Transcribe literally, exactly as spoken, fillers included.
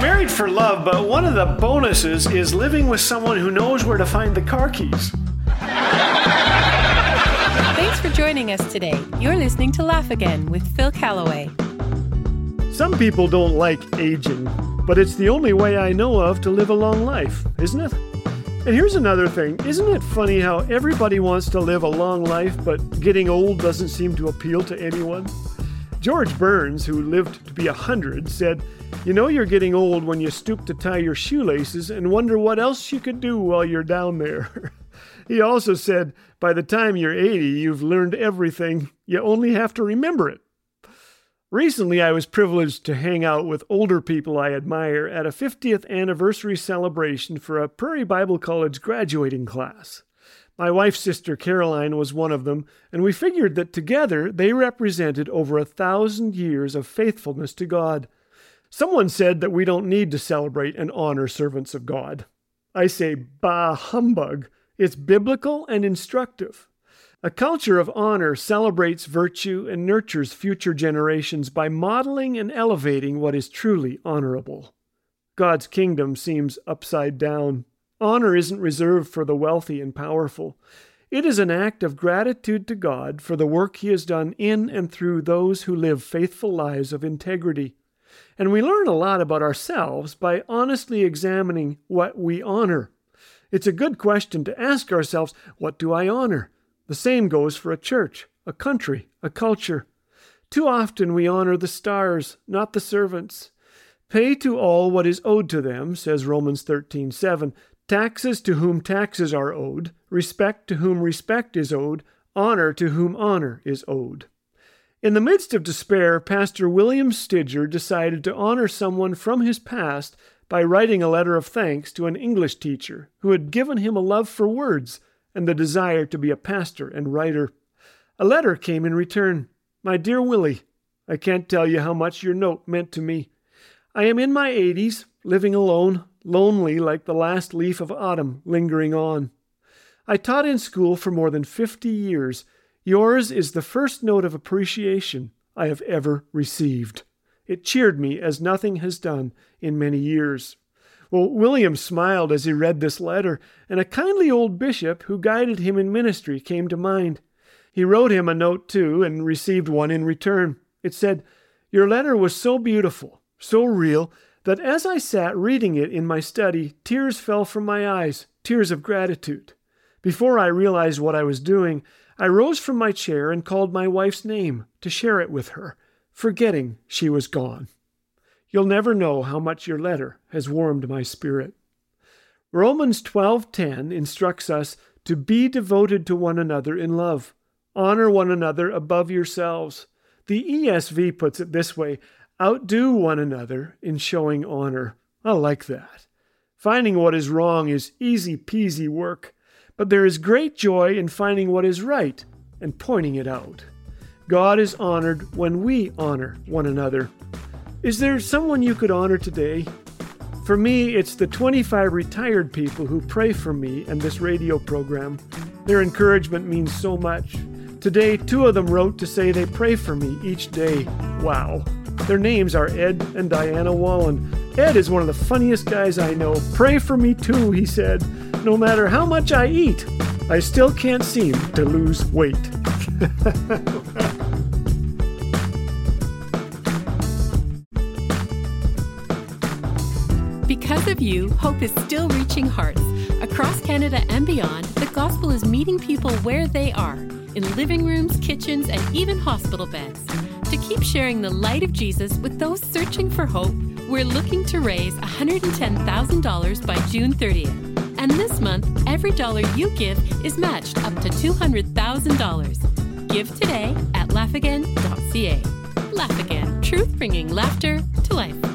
Married for love, but one of the bonuses is living with someone who knows where to find the car keys. Thanks for joining us today. You're listening to Laugh Again with Phil Callaway. Some people don't like aging, but it's the only way I know of to live a long life, isn't it? And here's another thing. Isn't it funny how everybody wants to live a long life, but getting old doesn't seem to appeal to anyone? George Burns, who lived to be a hundred, said, "You know you're getting old when you stoop to tie your shoelaces and wonder what else you could do while you're down there." He also said, "By the time you're eighty, you've learned everything. You only have to remember it." Recently, I was privileged to hang out with older people I admire at a fiftieth anniversary celebration for a Prairie Bible College graduating class. My wife's sister Caroline was one of them, and we figured that together they represented over a thousand years of faithfulness to God. Someone said that we don't need to celebrate and honor servants of God. I say, bah humbug. It's biblical and instructive. A culture of honor celebrates virtue and nurtures future generations by modeling and elevating what is truly honorable. God's kingdom seems upside down. Honor isn't reserved for the wealthy and powerful. It is an act of gratitude to God for the work He has done in and through those who live faithful lives of integrity. And we learn a lot about ourselves by honestly examining what we honor. It's a good question to ask ourselves, what do I honor? The same goes for a church, a country, a culture. Too often we honor the stars, not the servants. Pay to all what is owed to them, says Romans thirteen seven. Taxes to whom taxes are owed, respect to whom respect is owed, honor to whom honor is owed. In the midst of despair, Pastor William Stidger decided to honor someone from his past by writing a letter of thanks to an English teacher who had given him a love for words and the desire to be a pastor and writer. A letter came in return. "My dear Willie, I can't tell you how much your note meant to me. I am in my eighties, living alone, lonely like the last leaf of autumn lingering on. I taught in school for more than fifty years. Yours is the first note of appreciation I have ever received. It cheered me as nothing has done in many years." Well, William smiled as he read this letter, and a kindly old bishop who guided him in ministry came to mind. He wrote him a note too and received one in return. It said, "Your letter was so beautiful, so real, that as I sat reading it in my study, tears fell from my eyes, tears of gratitude. Before I realized what I was doing, I rose from my chair and called my wife's name to share it with her, forgetting she was gone. You'll never know how much your letter has warmed my spirit." Romans twelve ten instructs us to be devoted to one another in love. Honor one another above yourselves. The E S V puts it this way, outdo one another in showing honor. I like that. Finding what is wrong is easy peasy work, but there is great joy in finding what is right and pointing it out. God is honored when we honor one another. Is there someone you could honor today? For me, it's the twenty-five retired people who pray for me and this radio program. Their encouragement means so much. Today, two of them wrote to say they pray for me each day. Wow. Their names are Ed and Diana Wallen. Ed is one of the funniest guys I know. "Pray for me too," he said. "No matter how much I eat, I still can't seem to lose weight." Because of you, hope is still reaching hearts. Across Canada and beyond, the gospel is meeting people where they are, in living rooms, kitchens, and even hospital beds. To keep sharing the light of Jesus with those searching for hope, we're looking to raise one hundred ten thousand dollars by June thirtieth. And this month, every dollar you give is matched up to two hundred thousand dollars. Give today at laugh again dot c a. Laugh Again, truth bringing laughter to life.